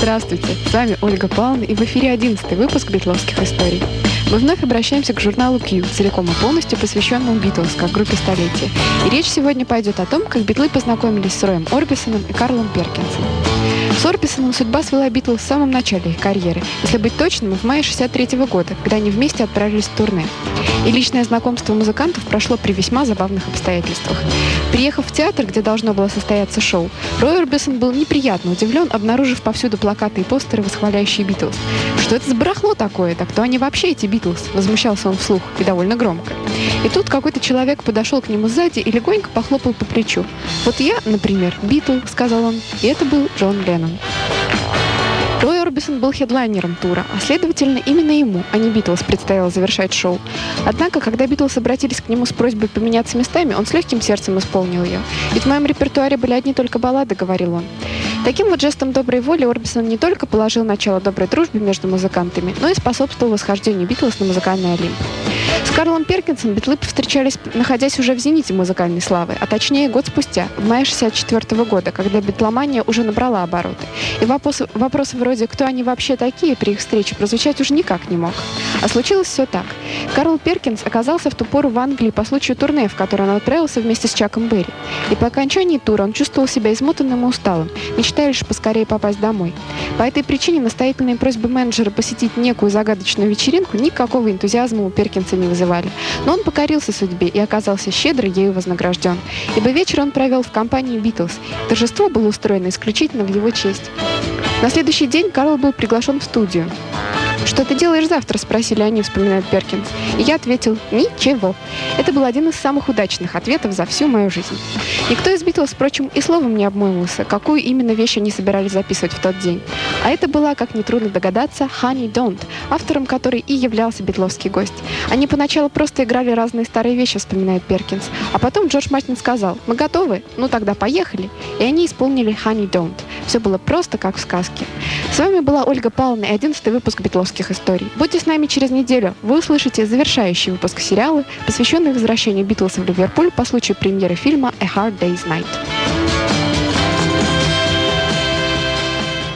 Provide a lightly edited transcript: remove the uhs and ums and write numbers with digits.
Здравствуйте, с вами Ольга Павловна, и в эфире 11-й выпуск «Битловских историй». Мы вновь обращаемся к журналу Q, целиком и полностью посвященному Битлз как группе столетия. И речь сегодня пойдет о том, как битлы познакомились с Роем Орбисоном и Карлом Перкинсом. С Орбисоном судьба свела Битлз в самом начале их карьеры, если быть точным, в мае 1963 года, когда они вместе отправились в турне. И личное знакомство музыкантов прошло при весьма забавных обстоятельствах. Приехав в театр, где должно было состояться шоу, Рой Орбисон был неприятно удивлен, обнаружив повсюду плакаты и постеры, восхваляющие Битлз. «Что это за барахло такое? Так кто они вообще, эти Битлз?» — возмущался он вслух и довольно громко. И тут какой-то человек подошел к нему сзади и легонько похлопал по плечу. «Вот я, например, Битл», — сказал он, и это был Джон Леннон. Рой Орбисон был хедлайнером тура, а следовательно, именно ему, а не Битлз, предстояло завершать шоу. Однако, когда Битлз обратились к нему с просьбой поменяться местами, он с легким сердцем исполнил ее. «Ведь в моем репертуаре были одни только баллады», — говорил он. Таким вот жестом доброй воли Орбисон не только положил начало доброй дружбе между музыкантами, но и способствовал восхождению Битлз на музыкальный Олимп. С Карлом Перкинсом битлы повстречались, находясь уже в зените музыкальной славы, а точнее год спустя, в мае 1964 года, когда битломания уже набрала обороты. И вопросы вроде «кто они вообще такие?» при их встрече прозвучать уже никак не мог. А случилось все так. Карл Перкинс оказался в ту пору в Англии по случаю турне, в которое он отправился вместе с Чаком Берри. И по окончании тура он чувствовал себя измотанным и усталым, мечтая лишь поскорее попасть домой. По этой причине настоятельные просьбы менеджера посетить некую загадочную вечеринку никакого энтузиазма у Перкинса не вызывали. Но он покорился судьбе и оказался щедро ею вознагражден. Ибо вечер он провел в компании Битлз. Торжество было устроено исключительно в его честь. На следующий день Карл был приглашен в студию. «Что ты делаешь завтра?» — спросили они, вспоминает Перкинс. И я ответил: «Ничего». Это был один из самых удачных ответов за всю мою жизнь. Никто из Битлз, впрочем, и словом не обмолвился, какую именно вещь они собирались записывать в тот день. А это была, как нетрудно догадаться, «Honey Don't», автором которой и являлся битловский гость. Они поначалу просто играли разные старые вещи, вспоминает Перкинс. А потом Джордж Мартин сказал: «Мы готовы? Ну тогда поехали». И они исполнили «Honey Don't». Все было просто как в сказке. С вами была Ольга Павловна и 11-й выпуск «Битловских историй». Будьте с нами через неделю. Вы услышите завершающий выпуск сериала, посвященный возвращению Битлз в Ливерпуль по случаю премьеры фильма «A Hard Day's Night».